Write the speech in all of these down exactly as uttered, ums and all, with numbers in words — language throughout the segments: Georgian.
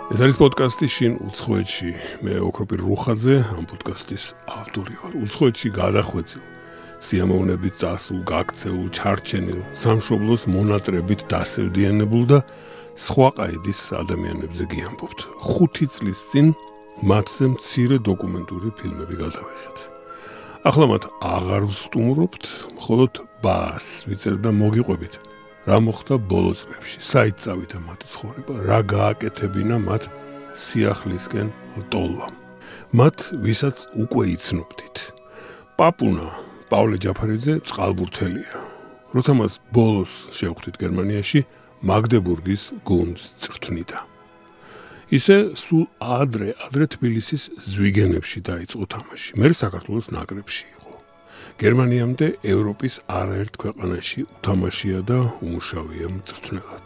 ეს არის პოდკასტი შინ უცხოეთში. მე ოქროპირ რუხაძე, ამ პოდკასტის ავტორი ვარ. უცხოეთში გადახვეწილ, სიამოვნებით წასულ, გაქცეულ, ჩარჩენილ, სამშობლოს მონატრებით დასევდიანებულ და სხვა ყაიდის ადამიანებზე გიამბობთ. ხუთი წლის წინ მათზე მცირე დოკუმენტური ფილმები გადავიღეთ. ახლა მათ აღარ ვსტუმრობთ, მხოლოდ ბას ვიწერ და მოგიყვებით. რა მოხდა ბოლო წლებში, საით წავიდა მათი ცხოვრება, რა გააკეთებინა მათ სიახლისკენ ლტოლვამ. მათ ვისაც უკვე იცნობდით. პაპუნა, პავლე ჯაფარიძე წყალბურთელია. როცა მას ბოლოს შევხვდით გერმანიაში, მაგდებურგის გუნდს წვრთნიდა. ისე სულ ადრე, ადრე თბილისის ზვიგენებში დაიწყო თამაში, მერე საქართველოს ნაკრებში იყო. გერმანიამდე ევროპის არაერთ ქვეყანაში უთამაშია და უმუშავია მწვრთნელად.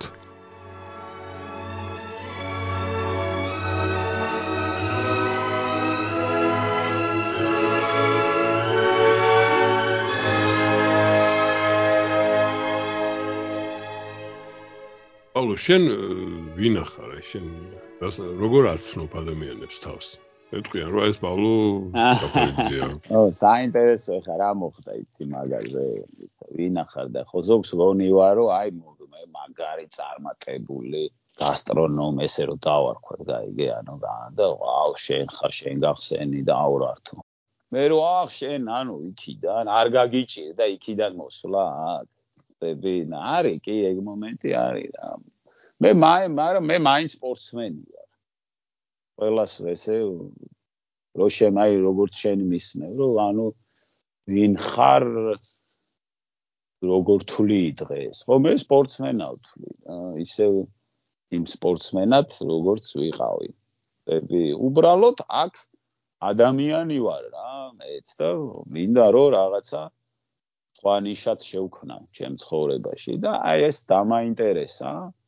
პავლო, შენ ვინ ახარ? შენ როგორ აცნობ ადამიანებს თავს? ეთქვიან რომ ეს პავლო ჯაფარიძეა. ო, საინტერესო ხარ, რა მოხდა იცი მაგაზე? ვინ ახარ და ხო ზოგს გონივა რომ აი მე მაგარი წარმატებული გასტრონომ ესე რომ დავარქვათ, გაიგე, ანუ და აუ შენ ხარ, შენ გახსენი და აურართო. მე რო ახ შენ ანუ იქიდან არ გაგიჭირდა იქიდან მოსვლა? ბებინ, არის კი ეგ მომენტი არის რა. მე მაი, მაგრამ მე მაინც სპორტსმენი ვარ. ყველას ესე რო შემაი როგორც შენ მისმევ, რომ ანუ ვინ ხარ, როგორ თვლი დღეს. ხო მე სპორტსმენა ვთვლი. ისე იმ სპორტსმენად როგორც ვიყავი. ბები, უბრალოდ აქ ადამიანი ვარ რა, მეც და მინდა რომ რაღაცა სხვა ნიშაც შევქნა ჩემ ცხოვრებაში და აი ეს დამაინტერესა.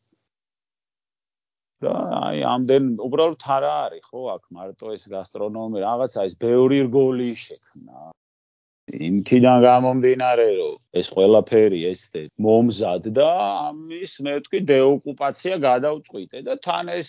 და აი ამდენ უბრალოდ არა არის ხო აქ მარტო ეს გასტრონომი რაღაცა ეს ბევრი რგოლი შექმნა. იმქიდან გამომდინარე რომ ეს ყველაფერი ეს მომზად და ამის მე ვთქვი დეოკუპაცია გადავწყვიტე და თან ეს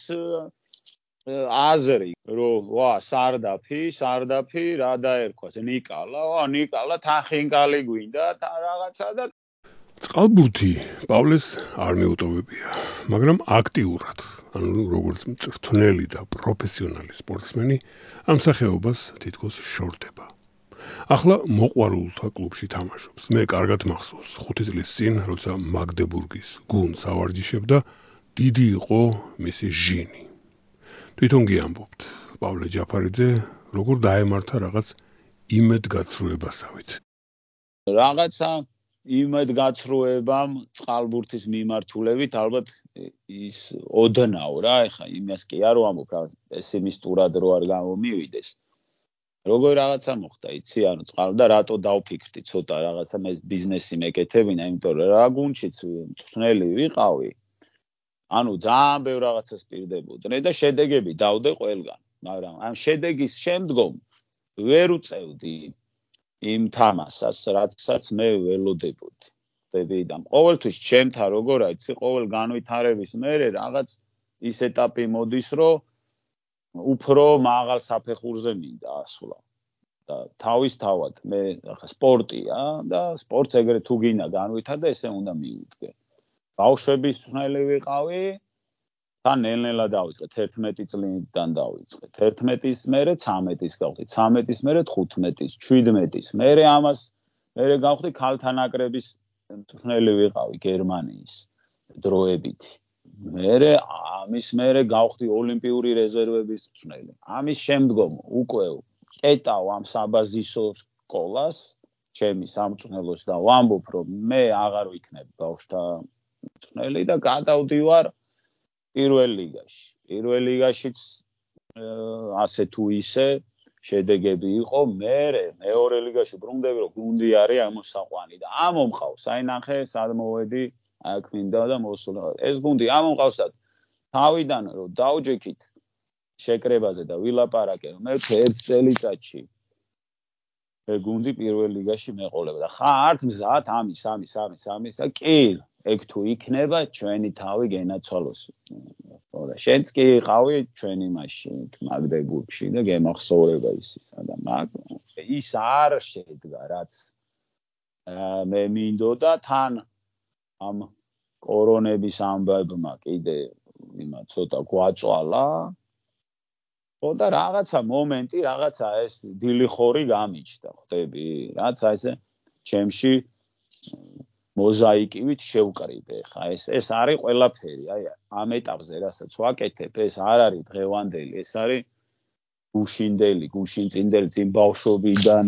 აზრი რომ ვა სარდაფი სარდაფი რა დაერქვას ნიკალა ვა ნიკალა თანხინკალი გვინდა და რაღაცა და წყალბურთი პავლეს არ მეუტოვებია, მაგრამ აქტიურად, ანუ როგორც მწვრთნელი და პროფესიონალი სპორტსმენი, ამ სახეობას თითქოს შორდება. ახლა მოყვარულთა კლუბში თამაშობს. მე კარგად მახსოვს, ხუთი წლის წინ, როცა მაგდებურგის გუნდს ავარჯიშებდა, დიდი იყო მისი ჟინი. თვითონ გიამბობთ, პავლე ჯაფარიძე, როგორ დაემართა რაღაც იმედგაცრუებასავით. რაღაცა იმედგაცრუებამ წყალბურთის მიმართულებით ალბათ ის ოდნავ რა, ეხა იმას კი არ ვამბობ რა, პესიმისტურად რო არ გამომივიდეს. როგორ რაღაცა მოხდა, იცი, ანუ წყალ და რატო დავფიქრდი ცოტა რაღაცა მე ბიზნესი მეკეთებინა, იმიტომ რომ რა გუნდშიც მწვრთნელი ვიყავი. ანუ ძალიან ბევრ რაღაცას პირდებოდნენ და შედეგები დავდე ყველგან, მაგრამ ამ შედეგის შემდგომ ვერ უწევდი იმ თამასას, რაცაც მე ველოდებოდი. და ყოველთვის ჩემთან როგორ აიცი, ყოველ განვითარების მერე რაღაც ის ეტაპი მოდის, რომ უფრო მაღალ საფეხურზე მინდა ასვლა. და თავისთავად მე ახლა სპორტია და სპორტს ეგრე თუ გინდა განვითარდა, ესე უნდა მიუდგე. ბავშვების მწვრთნელი ვიყავი, თან ნელ-ნელა დავიწყე, თერთმეტი წლიდან დავიწყე. თერთმეტის მერე ცამეტის გავხდი, ცამეტის მერე თხუთმეტის, შვიდმეტის. მერე ამას მერე გავხდი ქალთა ნაკრების მწვრთნელი ვიყავი გერმანიის დროებით. მერე ამის მერე გავხდი ოლიმპიური რეზერვების მწვრთნელი. ამის შემდგომ უკვე კეტავ ამ საბაზისო სკოლას, ჩემი სამწვრთნელოს და ვამბობ, რომ მე აღარ ვიქნებ ბავშვთა მწვრთნელი და გადავდივარ პირველ ლიგაში. პირველ ლიგაშიც ასე თუ ისე შედეგები იყო, მერე მეორე ლიგაში ბრუნდები რომ გუნდი არის ამოსაყვანი და ამომყავს. აი ნახე, სად მოვედი, აქ მინდა და მოსულა. ეს გუნდი ამომყავს და თავიდან რომ დავჯექით შეკრებაზე და ვილაპარაკე, რომ მე ერთ წელიწადში მე გუნდი პირველ ლიგაში მეყოლებდა. ხართ მზად ამის, ამის, ამის, ამის და კი ეგ თუ იქნება ჩვენი თავი გენაცვალოს. ხო და შენც კი იყავი ჩვენ იმაში მაგდებურგში და გემახსოვრება ისისა და მაგ ის არ შედგა რაც მე მინდოდა თან ამ კორონების ამბებმა კიდე იმა ცოტა გვაწვალა ხო და რაღაცა მომენტი რაღაცა ეს დილიხორი გამიჩნდა ხვდები რაც ესე ჩემში მოზაიკივით შევკრიბე ხა ეს ეს არის ყველაფერი აი ამ ეტაპზე რასაც ვაკეთებ ეს არ არის დღევანდელი ეს არის გუშინდელი გუშინწინდელი წინ ბავშვობიდან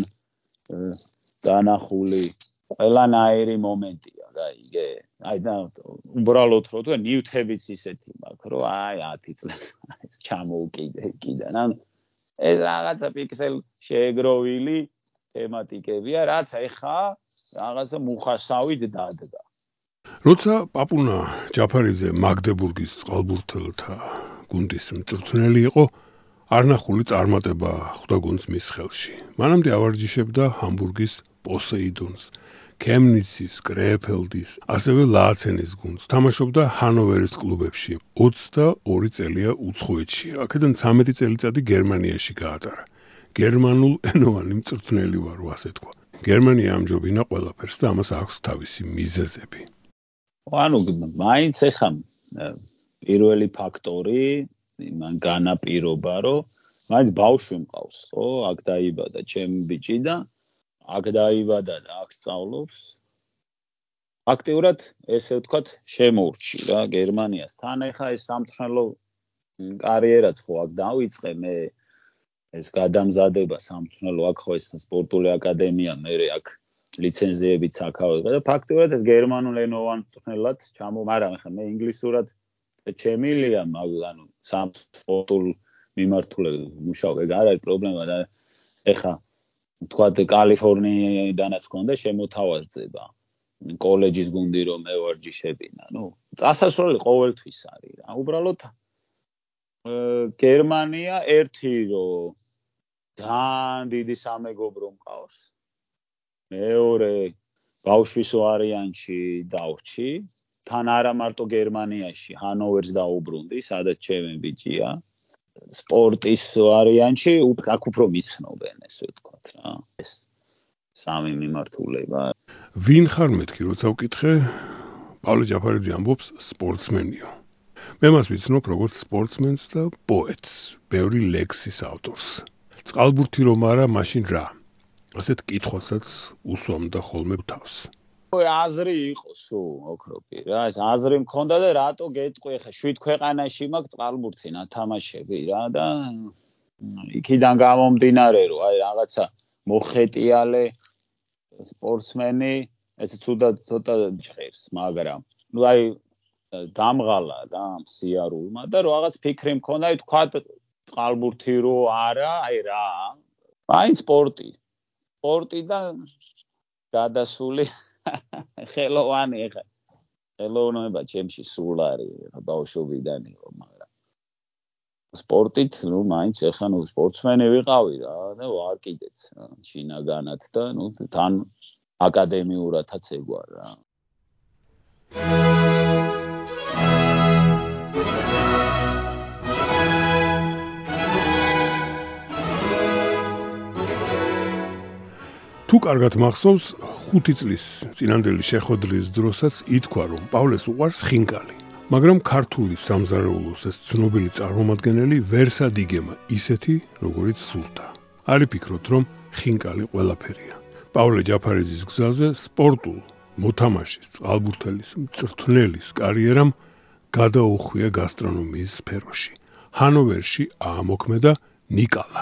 განახული ყველანაირი მომენტია გაიგე აი და უბრალოდ რო თუ ნივთებიც ისეთი მაქვს რომ აი ათი წელს ეს ჩამოუკიდე კიდან ან ეს რაღაცა პიქსელ შეეგროვილი თემატიკებია რაც ეხა რაღაცა მუხასავით დადგა როცა პაპუნა ჯაფარიძე მაგდებურგის წყალბურთელთა გუნდის მწვრთნელი იყო არნახული წარმატება ხვდა გუნდს მის ხელში მანამდე ავარჯიშებდა ჰამბურგის პოსეიდონს კემნიცის, კრეფელდის, ასევე ლააცენის გუნდს თამაშობდა ჰანოვერის კლუბებში. ოცდაორი წელია უცხოეთში. აქედან ცამეტი წელიწადი გერმანიაში გაატარა. გერმანულ ენოვანი მწვრთნელი ვარ, ასე თქვა. გერმანია ამჯობინა ყველაფერს და ამას აქვს თავისი მიზეზები. ანუ მაინც ეხა პირველი ფაქტორი, მან განაპირობა, რომ მაინც ბავშვი მყავს, ხო? აქ დაიბადა ჩემი ბიჭი და აქ დაიბადა და აქ სწავლობს. აქტიურად ესე ვთქვათ, შემოურჩი რა გერმანიას. თან ეხა ეს სამწვრთნელო კარიერაც ხო აქ დავიწყე მე ეს გადამზადება სამწვრთნელო აქ ხო ეს სპორტული აკადემია მე აქ ლიცენზიებიც აქავე და ფაქტობრივად ეს გერმანულ ენოვან მწვრთნელად ჩამო, მაგრამ ეხა მე ინგლისურად ჩემილია, ანუ სპორტულ მიმართულებით მუშაობ, ეგ არ არის პრობლემა და ეხა თქვათ კალიფორნიიდანაც მქონდა შემოთავაზება კოლეჯის გუნდი რომ მევარჯიშებინა, ნუ წასასვლელი ყოველთვის არის რა. უბრალოდ გერმანია ერთი რომ ძალიან დიდი სამეგობრო მყავს. მეორე ბავშვის ვარიანტში დავრჩი. თან არა მარტო გერმანიაში, ჰანოვერს დაუბრუნდი, სადაც ჩემი ბიჭია. სპორტის ვარიანტში აქ უფრო მიცნობენ, ესე ვთქვათ რა. ეს სამი მიმართულება. ვინ ხარ მეთქი, როცა ვკითხე? პავლე ჯაფარიძე ამბობს სპორტსმენიო. მე მას ვიცნობ როგორც სპორტსმენს და პოეტს, ბევრი ლექსის ავტორს. წყალბურთი რომ არა, მაშინ რა? ასეთ კითხვასაც უსვამდა ხოლმე თავს. აზრი იყო სულ ოქროპი რა ეს აზრი მქონდა და რატო გეტყვი ხა შვიდ ქვეყანაში მაქვს წყალბურთი ნათამაშები რა და იქიდან გამომდინარე რომ აი რაღაცა მოხეტიალე სპორტსმენი ესე ცუდად ცოტა ჭირს მაგრამ ნუ აი დამღალა რა სიარულმა და რაღაც ფიქრი მქონდა აი თქვა წყალბურთი რო არა აი რა აი სპორტი სპორტი და გადასული ხელოვანი ეხა ხელოვნება ჩემში სულ არის ეხა ბავშვობიდან იყო მაგრამ სპორტით ნუ მაინც ეხა ნუ სპორტსმენი ვიყავი რა და ვარ კიდეც შინაგანად და ნუ თან აკადემიურადაც ეგვარ რა თუ კარგად მახსოვს, ხუთი წლის წინანდელი შეხვედრის დროსაც ითქვა, რომ პავლეს უყვარს ხინკალი. მაგრამ ქართული სამზარეულოს ეს ცნობილი წარმომადგენელი ვერ სადგემა ისეთი, როგორიც სურდა. არ იფიქროთ, რომ ხინკალი ყველაფერია. პავლე ჯაფარიძის გზაზე სპორტულ მოთამაშის, წყალბურთელის, მწვრთნელის კარიერამ გადაუხვია გასტრონომიის სფეროში. ჰანოვერში აამოქმედა ნიკალა.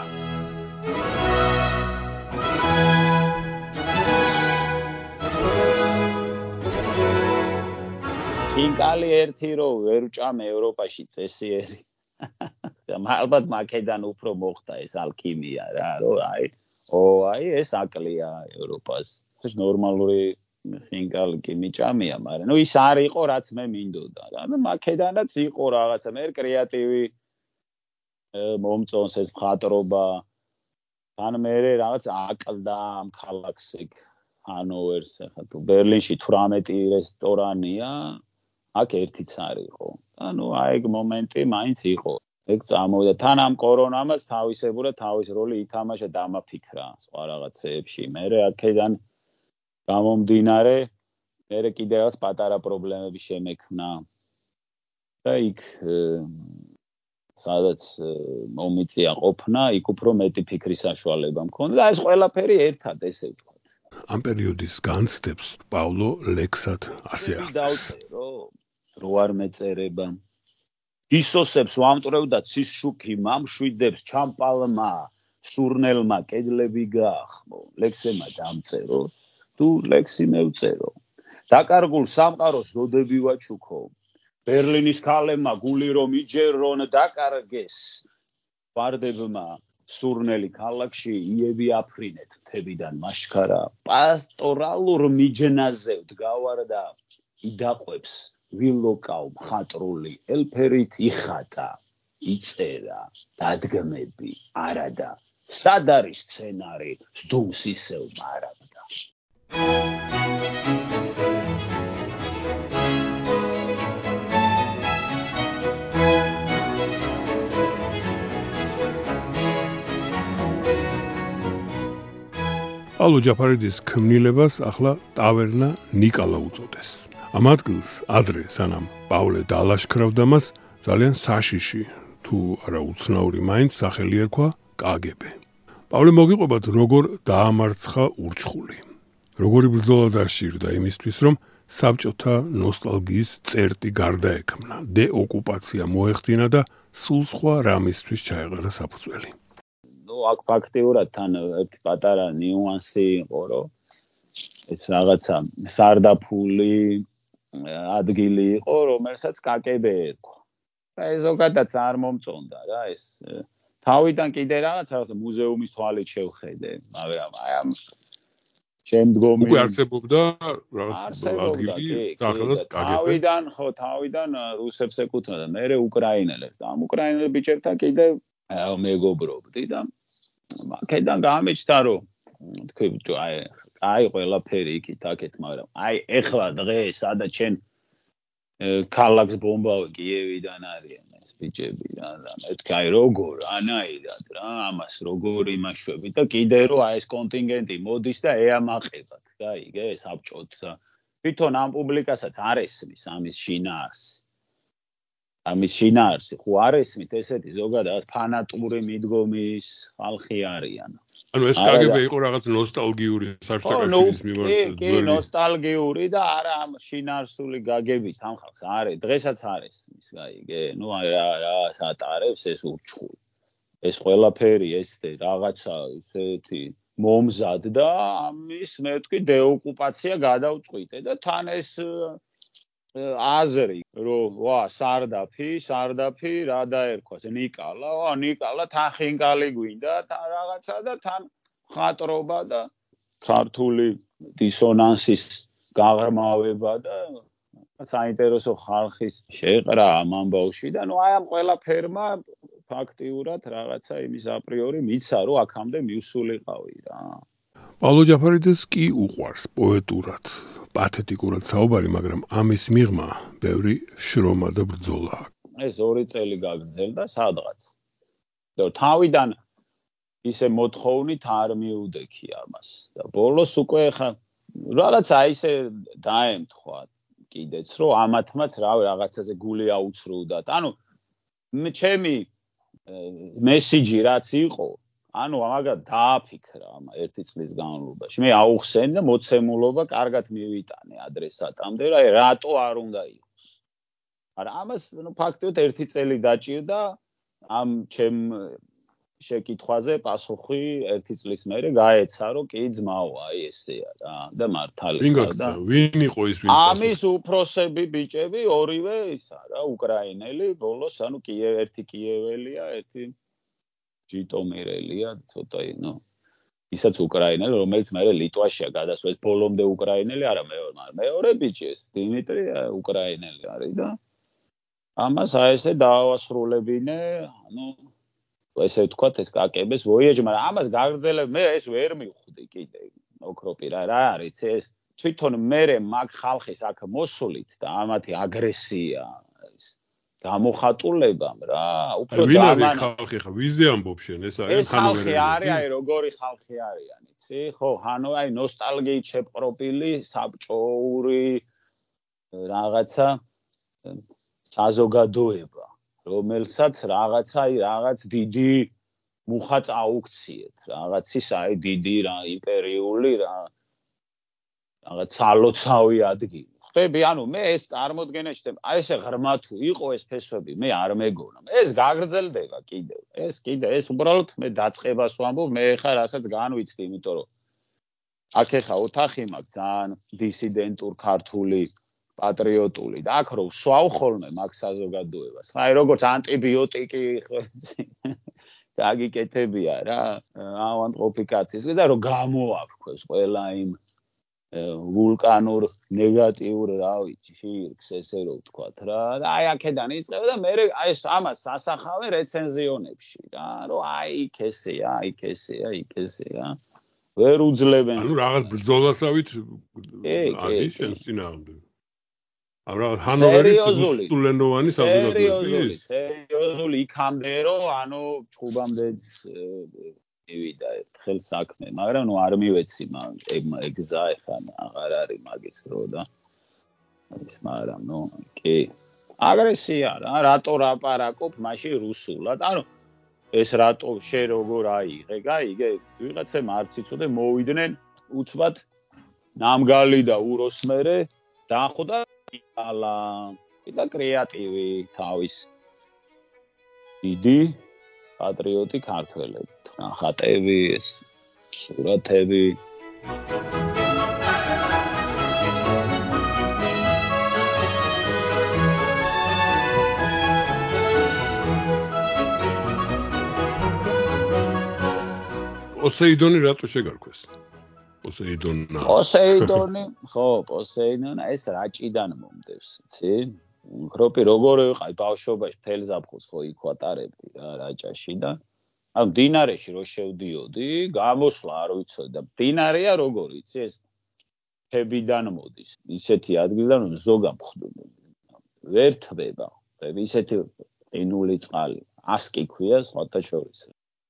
ხინკალი ერთი რო ვერ უჭამ ევროპაში წესიერი. ალბათ მაკედან უფრო მოხდა ეს ალქიმია რა, რომ აი, ო, აი ეს აკლია ევროპას. ეს ნორმალური ხინკალი კი მიჭამია, მაგრამ ნუ ის არ იყო რაც მე მინდოდა რა. და მაკედანაც იყო რაღაცა, მე კრეატივი მომწონს ეს მხატვრობა. თან მე რაღაც აკლდა ამ ქალაქს იქ ჰანოვერს, ახლა თუ ბერლინში თვრამეტი რესტორანია აქ ერთიც არ იყო. ანუ აი ეგ მომენტი მაინც იყო. ეგ წამოვიდა თან ამ კორონამაც თავისებურად თავის როლი ითამაშა დამაფიქრა სხვა რაღაცეებში. მე აქედან გამომდინარე მე კიდე რაღაც პატარა პრობლემები შემექმნა. და იქ სადაც მომიწია ყოფნა, იქ უფრო მეტი ფიქრის საშუალება მქონდა და ეს ყველაფერი ერთად ესე ვთქვათ. ამ პერიოდის განცდებს პავლო ლექსად ასე აღწერს. რო არ მეწერება. ისოსებს ვამტვრევდა ცის შუქი მამშვიდებს ჩამპალმა, სურნელმა კედლები გაახმო. ლექსემა დამწერო, თუ ლექსი მევწერო. დაკარგულ სამყაროს ზოდები ვაჩუქო. ბერლინის ქალებმა გული რომ იჯერონ დაკარგეს. ვარდებმა სურნელი ქალაქში იები აფრინეთ მთებიდან მაშქარა. პასტორალურ მიჯნაზე ვდგავარდა იდაყვებს ვილოკავ მხატრული ელფერით იხატა იწერა დადგმები არადა სად არის სცენარი სდუმს ისევ მარაბდა. პავლო ჯაფარიძის ქმნილებას ახლა ტავერნა ნიკალა უწოდეს. ამ ადგილს ადრე სანამ პავლე დაალაშქრავდა მას ძალიან საშიში თუ არა უცნაური მაინც სახელი ერქვა კაგებე. პავლე მოგიყვებათ როგორ დაამარცხა ურჩხული. როგორი ბრძოლა დასჭირდა იმისთვის რომ საბჭოთა ნოსტალგიის წერტი გარდაექმნა, დეოკუპაცია მოეხდინა და სულ სხვა რამისთვის ჩაეყარა საფუძველი. ნუ აქ ფაქტიურად თან ერთი პატარა ნიუანსი იყო, რომ ეს რაღაცა სარდაფული ადგილი იყო, რომელსაც კაკებე ერქვა. და ეს ზოგადად არ მომწონდა რა ეს. თავიდან კიდე რაღაცა მუზეუმის თვალით შევხედე, მაგრამ აი ამ შემდგომი უკვე არსებობდა რაღაც ადგილი სახელად კაგებე. თავიდან ხო თავიდან რუსებს ეკუთვნოდა, მერე უკრაინელებს და ამ უკრაინელ ბიჭებთან კიდე მეგობრობდი და აქედან გამიჩნდა რომ თქვი აი აი ყველაფერი იქით აქეთ, მაგრამ აი ეხლა დღეს სადაც შენ ქალაქს ბომბავი კიევიდან არიან ეს ბიჭები რა და მეთქი აი როგორ ანაირად რა ამას როგორ იმაშვები და კიდე რომ აი ეს კონტინგენტი მოდის და ეამაყებათ და იგე საბჭოთ და თვითონ ამ პუბლიკასაც არ ესმის ამის შინაარსი. ამის შინაარსი ხო არ ესმით ესეთი ზოგადად ფანატური მიდგომის ხალხი არიან. ანუ ეს კაგებე იყო რაღაც ნოსტალგიური საბჭოთაშორის მიმართ. კი, ნოსტალგიური და არა ამ შინაარსული გაგებით ამ ხალხს არის. დღესაც არის ის გაიგე. ნუ რა რა სატარებს ეს ურჩხული. ეს ყველაფერი ეს რაღაცა ისეთი მომზად და ამის მე ვთქვი დეოკუპაცია გადავწყვიტე და თან ეს აზრი რომ ვა სარდაფი სარდაფი რა დაერქვას ნიკალა ვა ნიკალა თან ხინკალი გვინდა თან რაღაცა და თან ხატრობა და ქართული დისონანსის გაღრმავება და საინტერესო ხალხის შეყრა ამ ამბავში და ნუ აი ამ ყველაფერმა ფაქტიურად რაღაცა იმის აპრიორი მიცა რომ აქამდე მივსულიყავი რა. პავლო ჯაფარიძეს კი უყვარს პოეტურად, პათეტიკურად საუბარი, მაგრამ ამის მიღმა ბევრი შრომა და ბრძოლა. ეს ორი წელი გაგრძელდა სადღაც. თავიდან ისე მოთხოვნით არ მიუდექი ამას. და ბოლოს უკვე ხა რაღაცა ისე დაემთხვა კიდეც, რომ ამათმაც რავი რაღაცაზე გული აუცრუვდათ. ანუ ჩემი მესიჯი რაც იყო ანუ მაგათ დააფიქრა ამ ერთი წლის განმავლობაში. მე აუხსენ და მოცემულობა კარგად მივიტანე ადრესატამდე, რა რატო არ უნდა იყოს. არა ამას ნუ ფაქტობრივად ერთი წელი დაჭირდა ამ ჩემ შეკითხვაზე პასუხი ერთი წლის მერე გაეცა, რომ კი ძმაო, აი ესეა რა და მართალი და ვინ იყო ის ვინ ამის უფროსები ბიჭები ორივე ისა რა უკრაინელი ბოლოს ანუ კიევ ერთი კიეველია, ერთი ჟიტომირელია, ცოტა ნუ ისაც უკრაინელი, რომელიც მე ლიტვაშია გადასვლა, ეს ბოლომდე უკრაინელი არა მეორე, მაგრამ მეორე ბიჭი ეს დიმიტრი უკრაინელი არის და ამას აი ესე დაავასრულებინე, ანუ ესე ვთქვათ ეს კაკებეს ვოიაჟი, მაგრამ ამას გაგრძელებ მე ეს ვერ მივხვდი კიდე ოქროპი რა რა არის ეს თვითონ მე მაგ ხალხის აქ მოსულით და ამათი აგრესია გამოხატულებამ რა უფრო დამანა ხალხი ხა ვიზე ამბობ შენ ეს არის ეს ხალხი არის აი როგორი ხალხი არიან იცი ხო ანუ აი ნოსტალგიით შეპყრობილი საბჭოური რაღაცა საზოგადოება რომელსაც რაღაცა აი რაღაც დიდი მუხა წაუქციეთ რაღაცის აი დიდი რა იმპერიული რა რაღაც სალოცავი ადგილი ხტები ანუ მე ეს წარმოდგენაში აი ესე ღრმა თუ იყო ეს ფესვები მე არ მეგონა ეს გაგრძელდება კიდევ ეს კიდე ეს უბრალოდ მე დაწყებას ვამბობ მე ხა რასაც განვიცდი იმიტომ რომ აქ ეხა ოთახი მაქვს ძალიან დისიდენტურ ქართული პატრიოტული და აქ რო ვსვავ ხოლმე მაგ საზოგადოებას აი როგორც ანტიბიოტიკი დაგიკეთებია რა ავანტყოფი კაცის და რომ გამოაფქვეს ყველა იმ ვულკანურ ნეგატიურ რა ვიცი შირკს ესე რომ ვთქვათ რა და აი აქედან იწყება და მე აი ეს ამას ასახავე რეცენზიონებში რა რომ აი იქ ესეა იქ ესეა იქ ესეა ვერ უძლებენ ანუ რაღაც ბრძოლასავით არის შენს წინააღმდეგ ანუ რაღაც ჰანოვერის სულენოვანი საზოგადოება სერიოზული იქამდე რომ ანუ ჩხუბამდე მივიდა ერთხელ საქმე, მაგრამ ნუ არ მივეცი ეგ გზა ეხლა აღარ არის მაგის რო და ის მაგრამ ნუ კი აგრესია რა რატო ლაპარაკობ მაშინ რუსულად ანუ ეს რატო შე როგორ აიღე გაიგე ვიღაცამ არც იცოდე მოვიდნენ უცბად ნამგალი და უროსმერე დახვდა ალა და კრეატივი თავის დიდი პატრიოტი ქართველები ხატები, სურათები. პოსეიდონი რატო შეგარქვეს? პოსეიდონა. პოსეიდონი, ხო, პოსეიდონა ეს რაჭიდან მომდევს, იცი? კროპი როგორ ვიყავი ბავშვობაში თელ ზაფხულს ხო იქ ვატარებდი რა რაჭაში და ანუ დინარეში რო შევდიოდი, გამოსვლა არ ვიცოდი და დინარეა როგორ იცი ეს ფებიდან მოდის. ისეთი ადგილიდან რომ ზოგამ ვერ თბება. ისეთი ყინული წყალი. ასკი ქვია სხვათა შორის.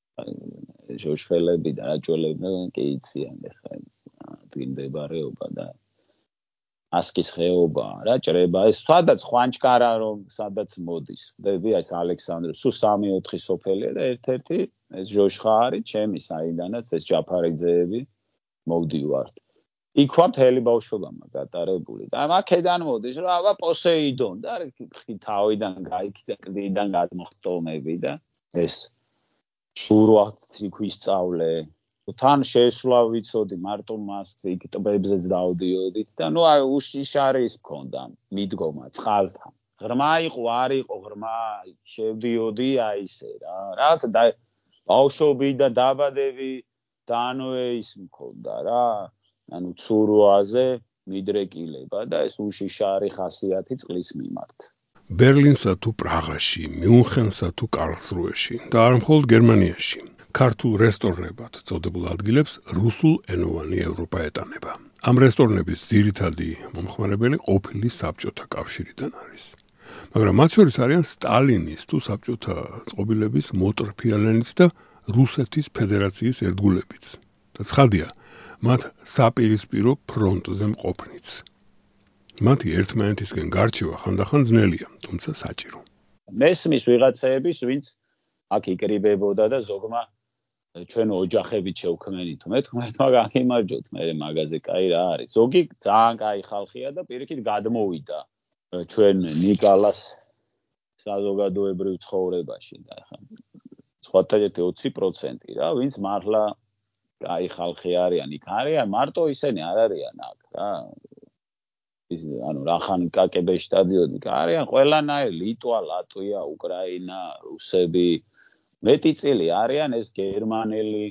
შოშხელები და რაჭველები კი იციან ახლა ეს დინდებარეობა და ასკის ხეობა რა ჭრება ეს სადაც ხვანჭკარა რომ სადაც მოდის. ხდები ეს ალექსანდრე სულ სამი ოთხი სოფელია და ერთ-ერთი ეს ჟოშხა არის ჩემი საიდანაც ეს ჯაფარიძეები მოვდივართ. იქ ვარ მთელი ბავშვობა გატარებული და აქედან მოდის რა აბა პოსეიდონ და თავიდან გაიქცა კლდიდან გადმოხწომები და ეს სურვათ იქ ვისწავლე თან შეესვლა ვიცოდი მარტო მასზე იქ ტბებზეც დავდიოდით და ნუ აი უშიშარის მქონდა მიდგომა წყალთან ღრმა იყო არ იყო ღრმა შევდიოდი აი ესე რა რაც და ბავშვობი და დაბადები დანვე ის მქონდა რა ანუ ცურვაზე მიდრეკილება და ეს უშიშარი ხასიათი წყლის მიმართ ბერლინსა თუ პრაღაში მიუნხენსა თუ კარლსრუეში და არ მხოლოდ გერმანიაში ქართულ რესტორნებად წოდებულ ადგილებს რუსულ ენოვანი ევროპა ეტანება. ამ რესტორნების ძირითადი მომხმარებელი ყოფილი საბჭოთა კავშირიდან არის. მაგრამ მათ შორის არიან სტალინის თუ საბჭოთა წყობილების მოტრფიალენიც და რუსეთის ფედერაციის ერთგულებიც. და ცხადია, მათ საპირისპირო ფრონტზე მყოფნიც. მათი ერთმანეთისგან გარჩევა ხანდახან ძნელია, თუმცა საჭირო. მესმის ვიღაცეების, ვინც აქ იკრიბებოდა და ზოგმა ჩვენ ოჯახებით შევქმნით მე თუმცა გამარჯოთ მე მაგაზე კაი რა არის ზოგი ძალიან კაი ხალხია და პირიქით გადმოვიდა ჩვენ ნიკალას საზოგადოებრივ ცხოვრებაში და ხა სხვათა ერთი ოცი პროცენტი რა ვინც მართლა კაი ხალხი არიან იქ არიან მარტო ისინი არ არიან აქ რა ის ანუ რახან კაკებეში დადიოდი არიან ყველანაირი ლიტვა ლატვია უკრაინა რუსები მეტი წილი არიან ეს გერმანელი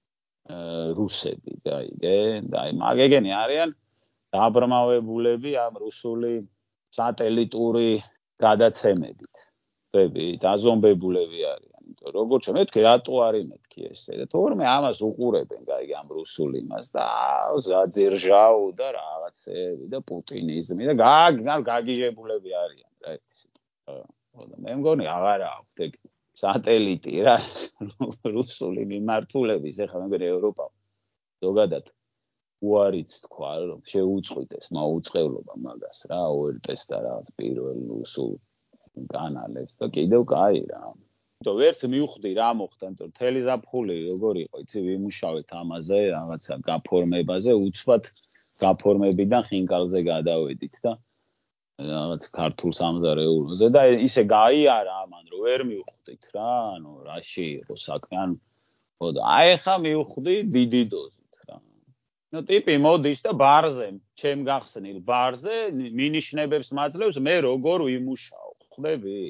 რუსები გაიგე და აი მაგეგენი არიან დაბრმავებულები ამ რუსული სატელიტური გადაცემებით ხდები დაზომბებულები არიან როგორც მეთქი რატო არის მეთქი ესე და თორმე ამას უყურებენ გაიგე ამ რუსულ იმას და ზაძირჟაუ და რაღაცები და პუტინიზმი და გაგიჟებულები არიან რა იცი და მე მგონი აღარა აქვთ ეგ სატელიტი რა რუსული მიმართულების ეხლა მე მგონი ევროპა ზოგადად უარიც თქვა რომ შეუწყვიტეს მოუწყებლობა მაგას რა Οერტეს და რაღაც პირველ რუსულ კანალებს და კიდევ კაი რა то ვერც მივხვდი რა მოხდა, იმიტომ რომ თელი ზაფხული როგორ იყო, იცი, ვიმუშავეთ ამაზე, რაღაცა გაფორმებაზე, უცბად გაფორმებიდან ხინკალზე გადავედით და რაღაც ქართულ სამზარე ევროზე და ისე გაიარა ამან, რომ ვერ მივხვდით რა, ანუ რაში იყო საქმე, ანუ ხოდა აი ხა მივხვდი დიდი დოზით რა. ნუ ტიპი მოდის და ბარზე, ჩემ გახსნილ ბარზე მინიშნებებს მაძლევს, მე როგორ ვიმუშაო, ხვდები?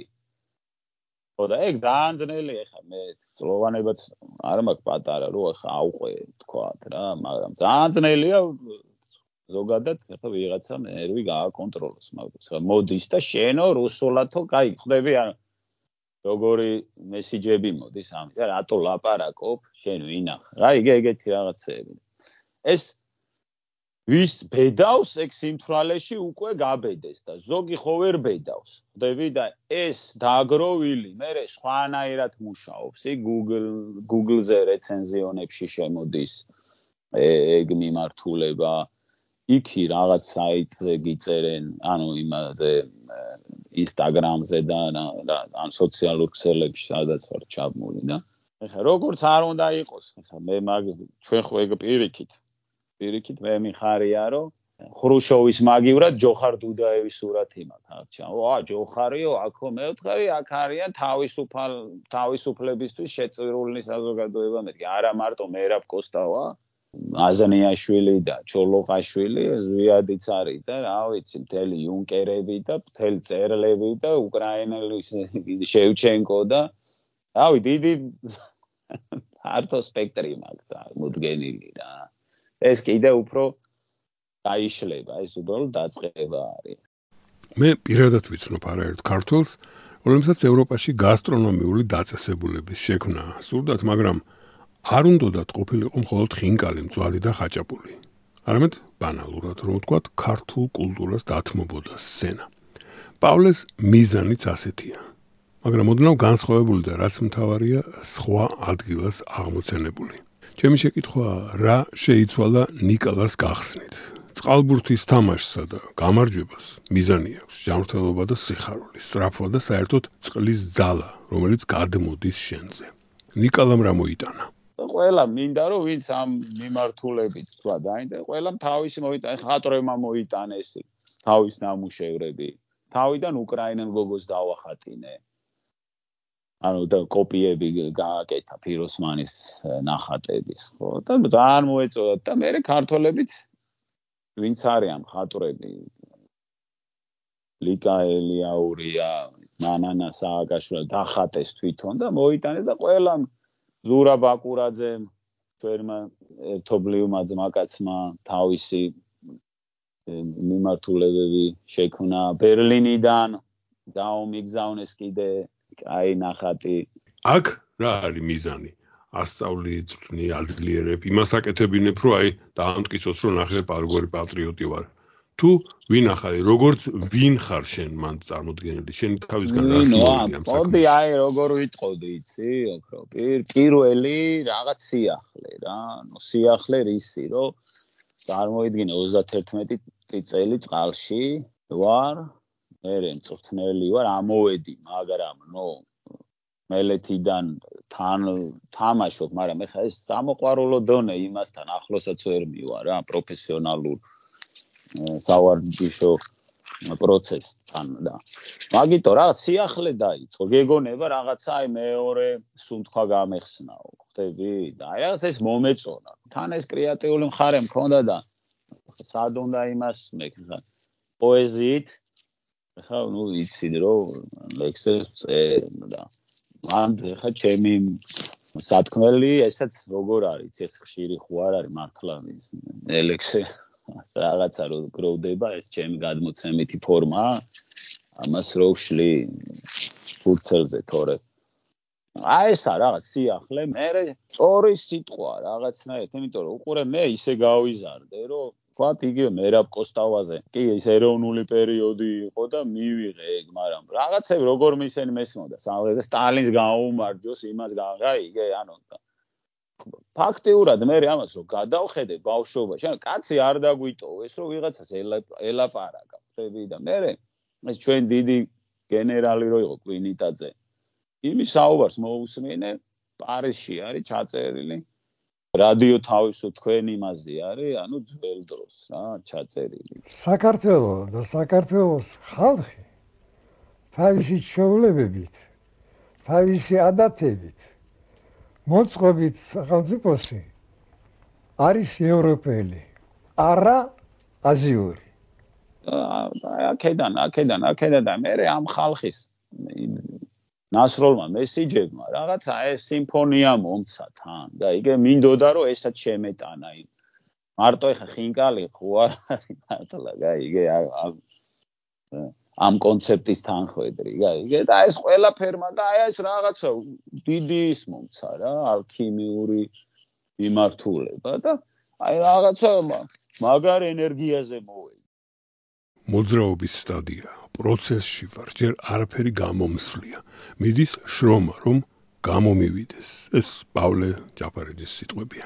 და ეგ ძალიან ძნელია ხა მე სლოვანებაც არ მაქვს პატარა რო ხა აუყვე თქვათ რა მაგრამ ძალიან ძნელია ზოგადად ხა ვიღაცა ნერვი გააკონტროლოს მაგას ხა მოდის და შენო რუსულათო კაი ხვდები ან როგორი მესიჯები მოდის ამით და რატო ლაპარაკობ შენ ვინახ რა იგე ეგეთი რაღაცები ეს ვის ბედავს ეგ სიმთვრალეში უკვე გაბედეს და ზოგი ხო ვერ ბედავს ხვდები და ეს დაგროვილი მე სხვანაირად მუშაობს ი Google Google-ზე რეცენზიონებში შემოდის ეგ მიმართულება იქი რაღაც საიტზე გიწერენ ანუ იმაზე Instagram-ზე და ან სოციალურ ქსელებში სადაც ვარ ჩაბმული და ეხლა როგორც არ უნდა იყოს ეხლა მე მაგ ჩვენ ხო ეგ პირიქით პირიქით მე მიხარია რომ ხრუშოვის მაგივრად ჯოხარ დუდაევის სურათი მაქვს ახლა. ვა, ჯოხარიო, აქო მე ვთხარი, აქ არიან თავისუფალ თავისუფლებისთვის შეწირული საზოგადოება მეთქი. არა მარტო მერაბ კოსტავა, აზანიაშვილი და ჩოლოყაშვილი, ზვიადიც არის და რა ვიცი, მთელი იუნკერები და მთელი წერლები და უკრაინელის შევჩენკო და რავი, დიდი ფართო სპექტრი მაქვს წარმოდგენილი რა. ეს კიდე უფრო დაიშლება, ეს უბრალოდ დაწყება არის. მე პირადად ვიცნობ არაერთ ქართველს, რომელსაც ევროპაში გასტრონომიული დაწესებულების შექმნა სურდათ, მაგრამ არ უნდათ ყოფილიყო მხოლოდ ხინკალი, მწვადი და ხაჭაპური. არამედ ბანალურად, რომ ვთქვათ, ქართულ კულტურას დათმობოდა სცენა. პავლეს მიზანიც ასეთია. მაგრამ ოდნავ განსხვავებული და რაც მთავარია, სხვა ადგილას აღმოცენებული. ჩემი შეკითხვა რა შეიცვალა ნიკოლას გახსნით? წყალბურთის თამაშსა და გამარჯვებას მიზანი აქვს ჯანმრთელობა და სიხარული, სწრაფვა და საერთოდ წყლის ძალა, რომელიც გადმოდის შენზე. ნიკოლამ რა მოიტანა? ყველა მინდა რომ ვინც ამ მიმართულებით თქვა დაინტერესდა, ყველამ თავისი მოიტანა, ხატრებმა მოიტანეს თავის ნამუშევრები. თავიდან უკრაინელ გოგოს დავახატინე. ანუ და კოპიები გააკეთა ფიროსმანის ნახატების, ხო? და ძალიან მოეწოდა და მე ქართველებიც ვინც არიან ხატრები ლიკა ელიაურია, ნანანა სააკაშვილი დახატეს თვითონ და მოიტანეს და ყველა ზურა ბაკურაძემ, ჩვენმა ერთობლივმა ძმაკაცმა თავისი მიმართულებები შექმნა ბერლინიდან დაუმიგზავნეს კიდე აი ნახატი. აქ რა არის მიზანი? ასწავლი, წვრთნი, აძლიერებ, იმას აკეთებინებ, რომ აი დაამტკიცოს, რომ ნახე პარგორი პატრიოტი ვარ. თუ ვინ ახალი, როგორც ვინ ხარ შენ მან წარმოდგენილი, შენ თავისგან რა სიმბოლოა ამ საქმეში? მოდი აი როგორ ვიტყოდი, იცი, ოქრო, პირველი რაღაც სიახლე რა, ნუ სიახლე რისი, რომ წარმოიდგინე ოცდაათერთმეტი წელი წყალში ვარ, მე მწვრთნელი ვარ, ამოვედი, მაგრამ ნუ მელეთიდან თან თამაშობ, მაგრამ ეხლა ეს სამოყვარულო დონე იმასთან ახლოსაც ვერ მივარ რა, პროფესიონალურ სავარჯიშო პროცესთან და მაგიტო რაღაც სიახლე დაიწყო. გეგონება რაღაცა აი მეორე სუნთქვა გამეხსნაო, ხვდები? და აი რაღაც ეს მომეწონა. თან ეს კრეატიული მხარე მქონდა და სად უნდა იმას მეკითხა. პოეზიით ხა ნუ იცით რომ ლექსებს წერენ და მან ხა ჩემი სათქმელი ესაც როგორ არის ეს ხშირი ხო არ არის მართლა ელექსე რაღაცა რო გროვდება ეს ჩემი გადმოცემითი ფორმა ამას რო ვშლი ფურცელზე თორე აი ესა რაღაც სიახლე, მე სწორი სიტყვა რაღაცნაირად, იმიტომ რომ უყურე მე ისე გავიზარდე, რომ ვთქვათ იგივე მერაბ კოსტავაზე. კი, ეს ეროვნული პერიოდი იყო და მივიღე ეგ, მაგრამ რაღაცები როგორ მისცენ მესმოდა, სამღერა სტალინს გაუმარჯოს, იმას გაიგე, ანუ ფაქტიურად მე ამას რომ გადავხედე ბავშვობაში, ანუ კაცი არ დაგვიტოვეს, რომ ვიღაცას ელაპარაკა, ხვდები და მე ეს ჩვენ დიდი გენერალი რო იყო კვინიტაძე. იმის საუბარს მოусმინე, პარიზში არის ჩაწერილი. რადიო თავისო თქვენ იმაზე არის, ანუ ძველ დროს რა, ჩაწერილი. საქართველო და საქართველოს ხალხი თავისი ჩვეულებებით, თავისი ადათებით, მოწყობით სახელმწიფოსი არის ევროპელი, არა აზიური. აქედან, აქედან, აქედან და მე ამ ხალხის ნასროლმა მესიჯებმა რაღაცა ეს სიმფონია მომცა თან და იგე მინდოდა რომ ესაც შემეტანა იმ მარტო ეხა ხინკალი ხო არ არის მართლა გაიგე ამ კონცეპტის თანხwebdri გაიგე და ეს ყველაფერმა და აი ეს რაღაცა დიდი ის მომცა რა ალქიმიური მიმართულება და აი რაღაცა მაგარ ენერგიაზე მოვედი მოძრაობის სტადია პროცესში ვარ, ჯერ არაფერი გამომსვლია. მიდის შრომა, რომ გამომივიდეს. ეს პავლე ჯაფარიძის სიტყვებია.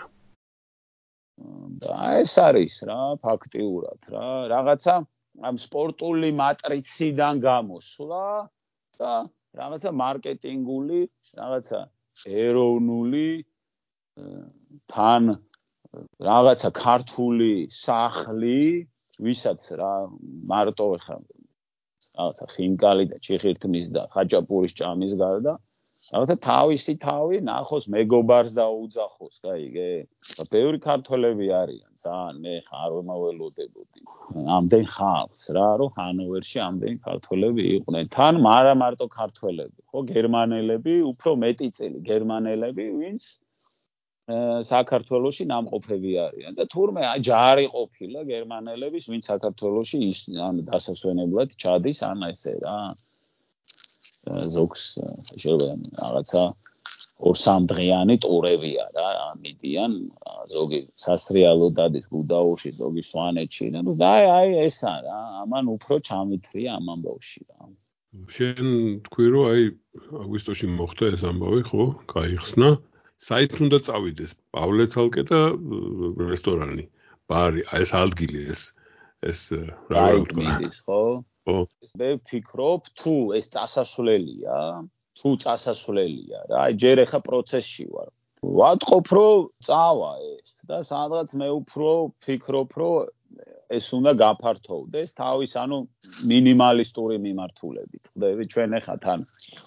და ეს არის რა, ფაქტიურად რა, რაღაცა ამ სპორტული მატრიციდან გამოსვლა და რაღაცა მარკეტინგული, რაღაცა ეროვნული თან რაღაცა ქართული სახლი ვისაც რა მარტო ეხა რაღაცა ხინკალი და ჩიხირთმის და ხაჭაპურის ჭამის გარდა რაღაცა თავისი თავი ნახოს მეგობარს და უძახოს, გაიგე? ბევრი ქართველები არიან, ძალიან მე ხარ მომველოდებოდი. ამდენ ხალხს რა, რომ ჰანოვერში ამდენ ქართველები იყვნენ. თან არა მარტო ქართველები, ხო, გერმანელები, უფრო მეტი წილი გერმანელები, ვინც საქართველოში ნამყოფები არიან და თურმე ჯარი ყოფილა გერმანელების, ვინც საქართველოში ის ან დასასვენებლად ჩადის, ან ესე რა. ზოგს შეიძლება რაღაცა ორ სამ დღიანი ტურებია რა, მიდიან, ზოგი სასრიალო დადის გუდაურში, ზოგი სვანეთში და აი აი ესა რა, ამან უფრო ჩამithრია ამ ამბავში რა. შენ თქვი რომ აი აგვისტოში მოხდა ეს ამბავი, ხო? გაიხსნა. საით უნდა წავიდეს პავლე ცალკე და რესტორანი, ბარი, აი ეს ადგილი ეს ეს რა მიდის, ხო? ხო. მე ვფიქრობ, თუ ეს წასასვლელია, თუ წასასვლელია რა, აი ჯერ ახლა პროცესში ვარ. ვატყობ რომ წავა ეს და სადღაც მე უფრო ვფიქრობ რომ ეს უნდა გაფართოვდეს თავის ანუ მინიმალისტური მიმართულებით. ხვდები, ჩვენ ახლა თან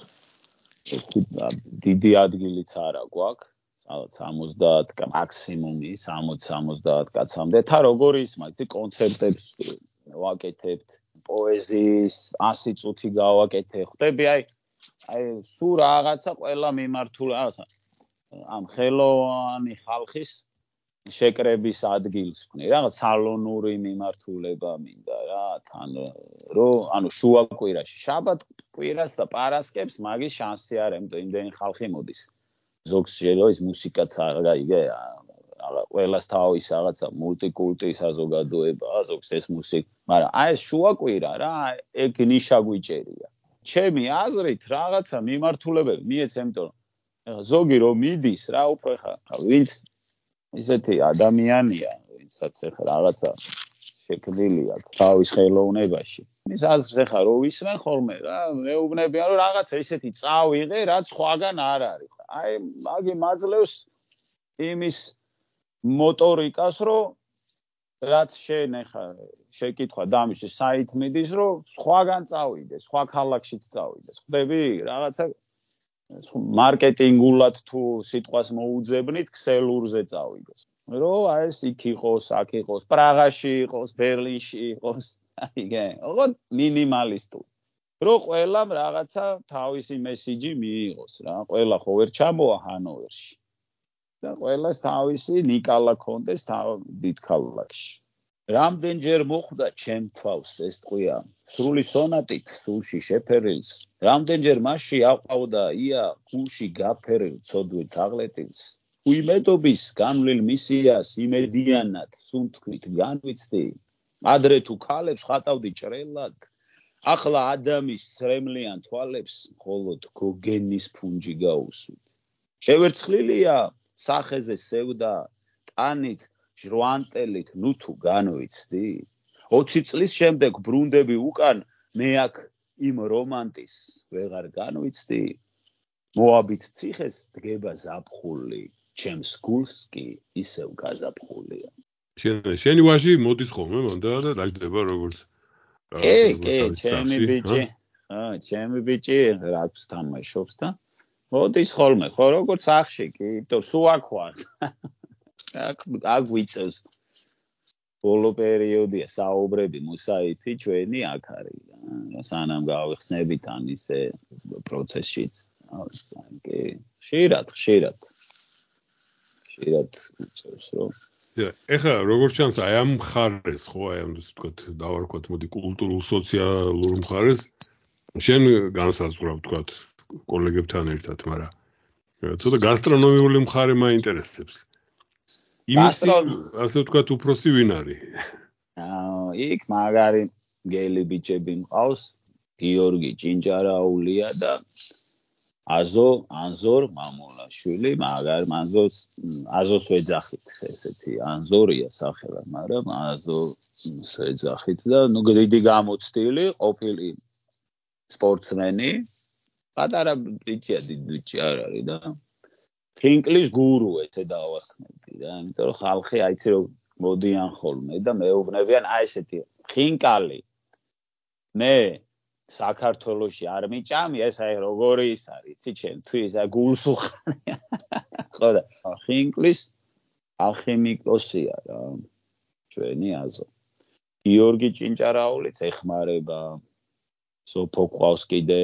დიდი ადგილიც არა გვაქვს, სადაც სამოცდაათ მაქსიმუმი სამოცი სამოცდაათ კაცამდე. თა როგორი ის მაიცი კონცერტებს ვაკეთებთ, პოეზიის ასი წუთი გავაკეთე. ხვდები, აი აი სულ რაღაცა ყველა მიმართული რაღაცა ამ ხელოვანი ხალხის შეკრების ადგილს ვქნი, რაღაც სალონური მიმართულება მინდა რა, თან რომ ანუ შუა კვირაში, შაბათ კვირას და პარასკევს მაგის შანსი არ ემტო, იმდენი ხალხი მოდის. ზოგს შეიძლება ის მუსიკაც არ გაიგე, ყველას თავის რაღაცა მულტიკულტი საზოგადოება, ზოგს ეს მუსიკა, მაგრამ აი ეს შუა კვირა რა, ეგ ნიშა გვიჭერია. ჩემი აზრით რაღაცა მიმართულებები მიეც, იმიტომ რომ ზოგი რომ მიდის რა, უფრო ხა ვინც ისეთი ადამიანია, ვინცაც ახლა რაღაცა შექმნილი აქვს თავის ხელოვნებაში. ის აზრს ახლა რო ვისმენ ხოლმე რა, მეუბნებიან რომ რაღაცა ისეთი წავიღე, რაც სხვაგან არ არის. აი მაგი მაძლევს იმის მოტორიკას, რომ რაც შენ ახლა შეკითხვა დამიშე საით მიდის, რომ სხვაგან წავიდეს, სხვა ქალაქშიც წავიდეს. ხვდები, რაღაცა მარკეტინგულად თუ სიტყვას მოუძებნით, ქსელურზე წავიდეს. რომ აი ეს იქ იყოს, აქ იყოს, პრაღაში იყოს, ბერლინში იყოს, აიგე, ოღონდ მინიმალისტური. რომ ყველამ რაღაცა თავისი მესიჯი მიიღოს რა, ყველა ხო ვერ ჩამოა ჰანოვერში. და ყველას თავისი ნიკალა კონდეს თავ დიდ ქალაქში. რამდენჯერ მოხვდა ჩემ თავს ეს ტყვია სრული სონატით სულში შეფერილს რამდენჯერ მასში აყვავდა ია გულში გაფერილ ცოდვით აღლეტილს უიმედობის განვლილ მისიას იმედიანად სუნთქვით განვიცდი ადრე თუ ქალებს ხატავდი ჭრელად ახლა ადამის სრემლიან თვალებს მხოლოდ გოგენის ფუნჯი გაუსვით შევერცხლილია სახეზე სევდა ტანით ჟრუანტელით ნუ თუ განვიცდი ოცი წლის შემდეგ ბრუნდები უკან მე აქ იმ რომანტის ვეღარ განვიცდი მოაბით ციხეს დგება ზაფხული ჩემს გულს კი ისევ გაზაფხულია შენი ვაჟი მოდის ხოლმე მანდა და დაგდება როგორც კი კი ჩემი ბიჭი აა ჩემი ბიჭი რაგბს თამაშობს და მოდის ხოლმე ხო როგორც ახში კი თო სულ აქ ვარ აქ აქ ვიცეს ბოლო პერიოდია საუბრები მუსაითი ჩვენი აქ არის რა სანამ გავიხსნებით ან ისე პროცესშიც კი ხშირად ხშირად ხშირად უწევს რომ ეხლა როგორც ჩანს აი ამ მხარეს ხო აი ამ ისე ვთქვათ დავარქვათ მოდი კულტურულ სოციალურ მხარეს შენ განსაზღვრავ ვთქვათ კოლეგებთან ერთად მაგრამ ცოტა გასტრონომიული მხარე მაინტერესებს იმის ასე ვთქვათ უფროსი ვინ არის? აა იქ მაგარი გელი ბიჭები მყავს გიორგი ჭინჭარაულია და აზო ანზორ მამულაშვილი მაგარ მანზოს აზოს ვეძახით ესეთი ანზორია სახელად მაგრამ აზო ვეძახით და ნუ დიდი გამოცდილი ყოფილი სპორტსმენი პატარა ბიჭია დიდი ბიჭი არ არის და ფინკლის გურუ ეცე დავახმები რა იმიტომ რომ ხალხი აიცი რომ მოდიან ხოლმე და მეუბნებიან აი ესეთი ხინკალი მე საქართველოში არ მიჭამი ეს აი როგორი ის არის იცი ჩემთვის აი გულს უხარია ხო და ხინკლის ალქიმიკოსია რა ჩვენი აზო გიორგი ჭინჭარაულიც ეხმარება სოფო ყავს კიდე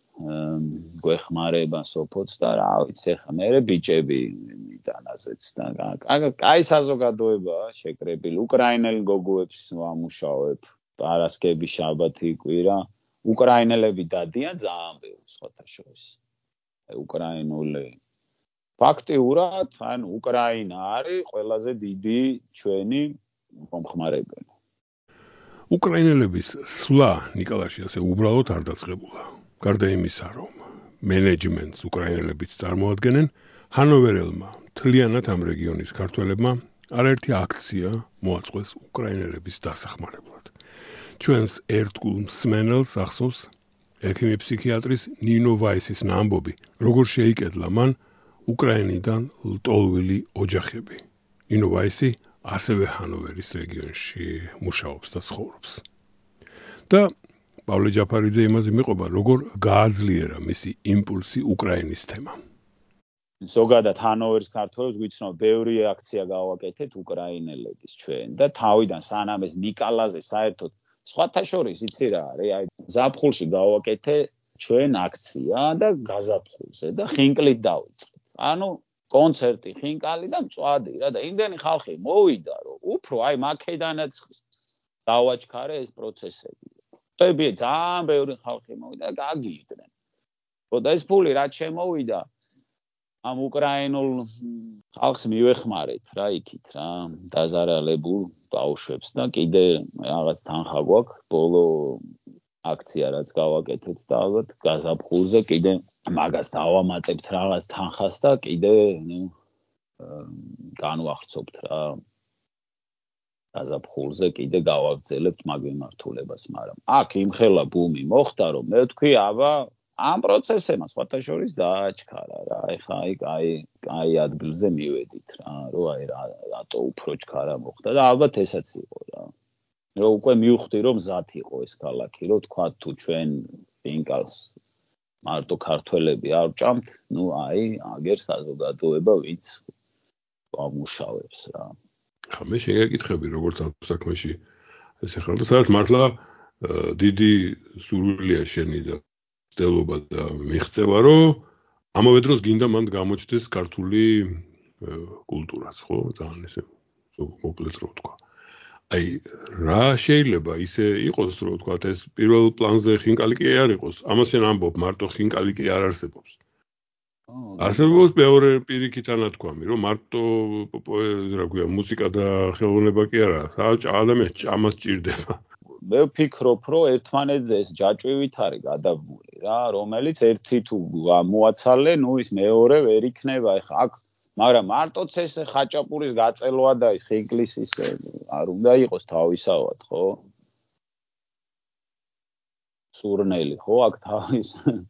გვეხმარება სოფოც და რა ვიცი ხა მე ბიჭები მიტანაზეც და კაი საზოგადოებაა შეკრებილი უკრაინელ გოგოებს ვამუშავებ პარასკევი შაბათი კვირა უკრაინელები დადიან ძალიან ბევრი სხვათა შორის აი უკრაინული ფაქტიურად ან უკრაინა არის ყველაზე დიდი ჩვენი მომხმარებელი უკრაინელების სვლა ნიკოლაში ასე უბრალოდ არ დაწყებულა გარდა იმისა რომ მენეჯმენტს უკრაინელებიც წარმოადგენენ ჰანოვერელმა მთლიანად ამ რეგიონის ქართველებმა არაერთი აქცია მოაწყვეს უკრაინელების დასახმარებლად ჩვენს ერთგულ მსმენელს ახსოვს ექიმი ფსიქიატრის ნინო ვაისის ამბობი როგორ შეიკედლა მან უკრაინიდან ლტოლვილი ოჯახები ნინო ვაისი ასევე ჰანოვერის რეგიონში მუშაობს და ცხოვრობს და პავლე ჯაფარიძე იმაზე მიყვება როგორ გააძლიერა მისი იმპულსი უკრაინის თემამ ზოგადად ჰანოვერის ქართველებს გვიცნობ ბევრი აქცია გავაკეთეთ უკრაინელების ჩვენ და თავიდან სანამ ეს ნიკალაზე საერთოდ სხვათა შორის იცი რა არის აი ზაფხულში გავაკეთე ჩვენ აქცია და გაზაფხულზე და ხინკლით დავიწყეთ ანუ კონცერტი ხინკალი და მწვადი რა და იმდენი ხალხი მოვიდა რომ უფრო აი მაკედანაც დავაჩქარე ეს პროცესები ტები ძალიან ბევრი ხალხი მოვიდა და გაგიჟდნენ ხო და ეს ფული რაც შემოვიდა ამ უკრაინულ ხალხს მივეხმარეთ რა იქით რა დაზარალებულ ბავშვებს და კიდე რაღაც თანხა გვაქვს ბოლო აქცია რაც გავაკეთეთ და ალბათ გაზაფხულზე კიდე მაგას დავამატებთ რაღაც თანხას და კიდე ნუ განვახცობთ რა გაზაფხულზე კიდე გავაგრძელებთ მაგ მიმართულებას მაგრამ აქ იმხელა ბუმი მოხდა რომ მე ვთქვი აბა ამ პროცესებმა სხვათა შორის დააჩქარა რა ეხა აი კაი კაი ადგილზე მივედით რა რომ აი რატო უფრო ჩქარა მოხდა და ალბათ ესაც იყო რა რომ უკვე მივხვდი რომ მზად იყო ეს ქალაქი რომ თქვა თუ ჩვენ ფინკალს მარტო ქართველები არ ვჭამთ ნუ აი აგერ საზოგადოება ვინც ამუშავებს რა ხა მე შეგეკითხები როგორც ამ საქმეში ეს ახლა და სადაც მართლა დიდი სურვილია შენი და ცდილობა და მიღწევა რომ ამავე დროს გინდა მანდ გამოჩნდეს ქართული კულტურაც ხო ძალიან ესე მოკლედ რო ვთქვა აი რა შეიძლება ისე იყოს რომ თქვა ეს პირველ პლანზე ხინკალი კი არ იყოს ამას შენ ამბობ მარტო ხინკალი კი არ არსებობს არსებობს მეორე პირიქით ანათქვამი რომ მარტო რა ქვია მუსიკა და ხელოვნება კი არა ადამიანს ჭამას ჭირდება მე ვფიქრობ რომ ერთმანეთზე ეს ჯაჭვივით არის გადაბმული რა რომელიც ერთი თუ მოაცალე ნუ ის მეორე ვერ იქნება ეხა აქ მაგრამ მარტოც ეს ხაჭაპურის გაწელვა და ის ხინკლის ის არ უნდა იყოს თავისავად ხო სურნელი ხო აქ თავის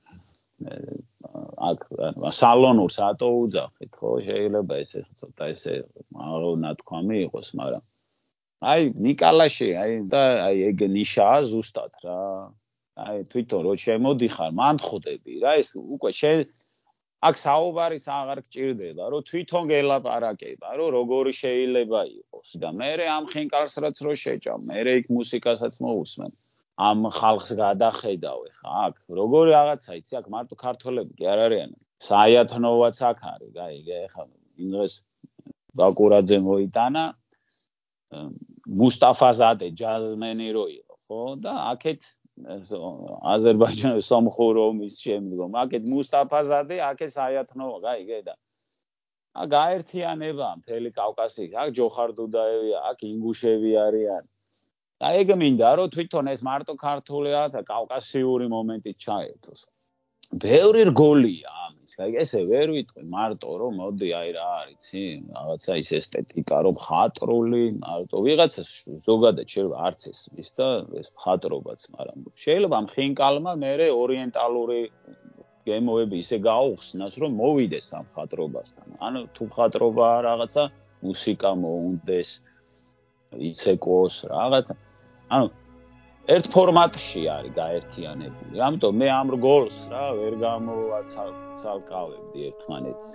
აქ სალონურს ატო უძახით ხო შეიძლება ესე ცოტა ესე აღონათქვამი იყოს მაგრამ აი ნიკალაში აი და აი ეგ ნიშაა ზუსტად რა აი თვითონ რო შემოდიხარ მან ხვდები რა ეს უკვე შენ აქ საუბარიც აღარ გჭირდება რომ თვითონ გელაპარაკება რომ როგორი შეიძლება იყოს და მე ამ ხინკალს რაც რო შეჭამ მე იქ მუსიკასაც მოусმენ ამ ხალხს გადახედავ ხა აქ როგორი რაღაცა იცი აქ მარტო ქართველები კი არ არიან საიათნოვაც აქ არის აი ხა იმ დღეს ბაკურაძე მოიტანა მუსტაფაზადე ჯაზმენი რო იყო ხო და აქეთ აზერბაიჯანის სამხურომის შემდგომ აქეთ მუსტაფაზადე აქეთ საიათნოვა გაიგე და ა გაერთიანება მთელი კავკასიის აქ ჯოხარდუდაევი აქ ინგუშები არიან და ეგ მინდა რომ თვითონ ეს მარტო ქართულია და კავკასიური მომენტით ჩაერთოს ბევრი რგოლია ამის გაიგე ესე ვერ ვიტყვი მარტო რომ მოდი აი რა არიცი რაღაცა ის ესთეტიკა რომ ხატრული მარტო ვიღაცას ზოგადად შეიძლება არც ეს ის და ეს ხატრობაც მაგრამ შეიძლება ამ ხინკალმა მერე ორიენტალური გემოები ისე გაუხსნას რომ მოვიდეს ამ ხატრობასთან ანუ თუ ხატრობა რაღაცა მუსიკა მოუნდეს იცეკოს რაღაცა ანუ ერთ ფორმატში არის გაერთიანებული. ამიტომ მე ამ რგოლს რა ვერ გამოვაცალკავებდი ერთმანეთს.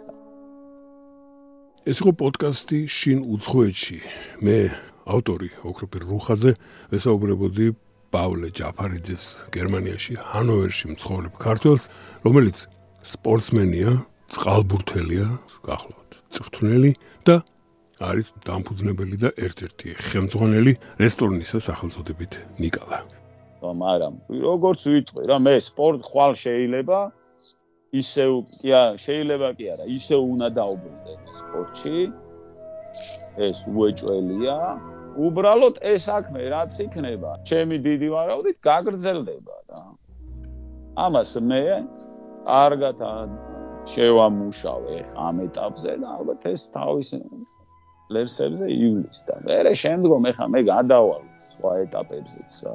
ეს იყო პოდკასტი შინ უცხოეთში. მე ავტორი ოქროპირ რუხაძე ვესაუბრებოდი პავლე ჯაფარიძეს გერმანიაში ჰანოვერში მცხოვრებ ქართველს, რომელიც სპორტსმენია, წყალბურთელია, გახლავთ, წვრთნელი და არის დამფუძნებელი და ერთ-ერთი ხელმძღვანელი რესტორნისა სახელწოდებით ნიკალა. მაგრამ როგორც ვიტყვი რა მე სპორტ ხვალ შეიძლება ისევ კი არა შეიძლება კი არა ისევ უნდა დაუბრუნდე სპორტში ეს უეჭველია უბრალოდ ეს საქმე რაც იქნება ჩემი დიდი ვარაუდით გაგრძელდება რა ამას მე კარგად შევამუშავე ამ ეტაპზე და ალბათ ეს თავის ლერსებზე ივლისთან. მერე შემდგომ ეხა მე გადავალ სხვა ეტაპებზეც რა.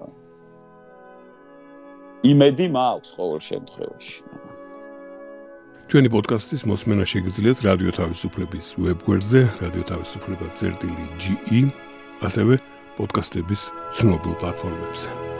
იმედი მაქვს ყოველ შემთხვევაში. ჩვენი პოდკასტის მოსმენა შეგიძლიათ რადიო თავისუფლების ვებგვერდზე, რადიო თავისუფლება წერტილი ჯი ი, ასევე პოდკასტების ცნობილ პლატფორმებზე.